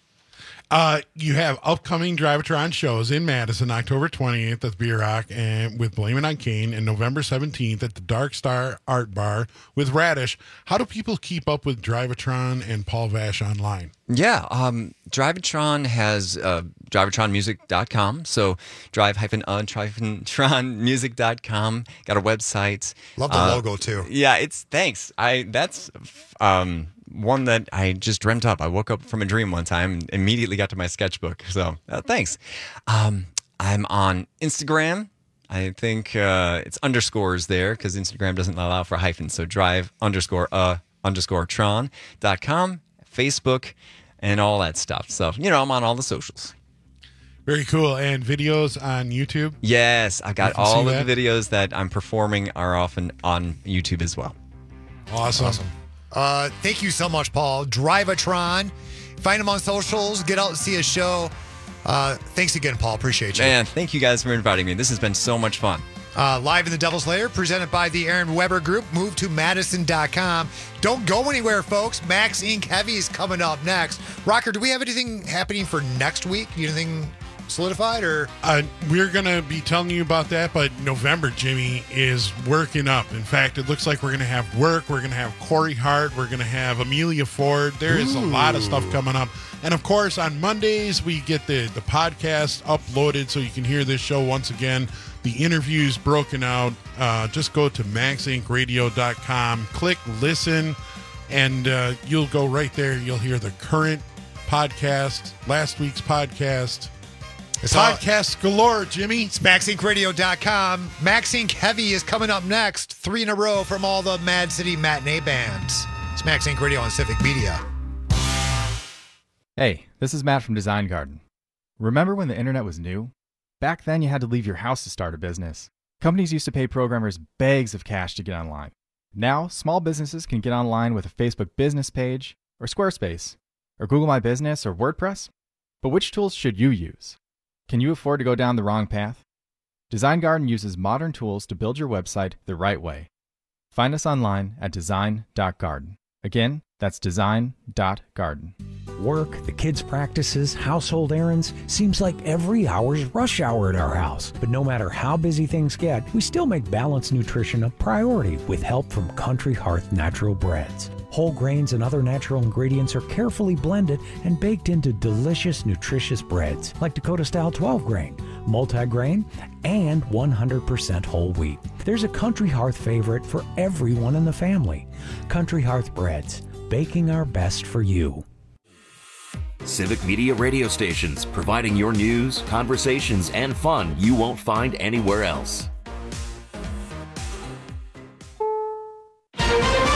Uh, you have upcoming Drivatron shows in Madison, October twentieth at the Beer Rock and with Blame It on Kane, and November seventeenth at the Dark Star Art Bar with Radish. How do people keep up with Drivatron and Paul Vash online? Yeah, um, Drivatron has uh, drivatron music dot com. So drive hyphen uh, drivatron music dot com. Got a website. Love the uh, logo too. Yeah, it's thanks. I that's um, one that I just dreamt up. I woke up from a dream one time and immediately got to my sketchbook. So uh, thanks. Um, I'm on Instagram. I think uh, it's underscores there because Instagram doesn't allow for hyphens. So drive underscore uh underscore tron dot com, Facebook, and all that stuff. So, you know, I'm on all the socials. Very cool. And videos on YouTube? Yes, I got all of that? the videos that I'm performing are often on YouTube as well. Awesome. Awesome. Uh, thank you so much, Paul. Drivatron. Find him on socials. Get out and see his show. Uh, thanks again, Paul. Appreciate you. Man, thank you guys for inviting me. This has been so much fun. Uh, live in the Devil's Lair, presented by the Aaron Weber Group. Move to Madison dot com. Don't go anywhere, folks. Max Inc Heavy is coming up next. Rocker, do we have anything happening for next week? Anything solidified or? Uh, we're going to be telling you about that, but November, Jimmy, is working up. In fact, it looks like we're going to have work. We're going to have Corey Hart. We're going to have Amelia Ford. There is a lot of stuff coming up. And, of course, on Mondays, we get the, the podcast uploaded so you can hear this show once again. The interviews broken out. Uh, just go to max inc radio dot com, click listen, and uh, you'll go right there. You'll hear the current podcast, last week's podcast. It's Podcasts galore, Jimmy. It's max inc radio dot com. Max Inc Heavy is coming up next. Three in a row from all the Mad City matinee bands. It's Max Inc Radio on Civic Media. Hey, this is Matt from Design Garden. Remember when the internet was new? Back then, you had to leave your house to start a business. Companies used to pay programmers bags of cash to get online. Now, small businesses can get online with a Facebook business page, or Squarespace, or Google My Business, or WordPress. But which tools should you use? Can you afford to go down the wrong path? Design Garden uses modern tools to build your website the right way. Find us online at design dot garden. Again, that's design dot garden. Work, the kids' practices, household errands, seems like every hour's rush hour at our house. But no matter how busy things get, we still make balanced nutrition a priority with help from Country Hearth Natural Breads. Whole grains and other natural ingredients are carefully blended and baked into delicious, nutritious breads, like Dakota Style twelve grain, multigrain, and one hundred percent whole wheat. There's a Country Hearth favorite for everyone in the family. Country Hearth Breads, baking our best for you. Civic Media radio stations, providing your news, conversations, and fun you won't find anywhere else.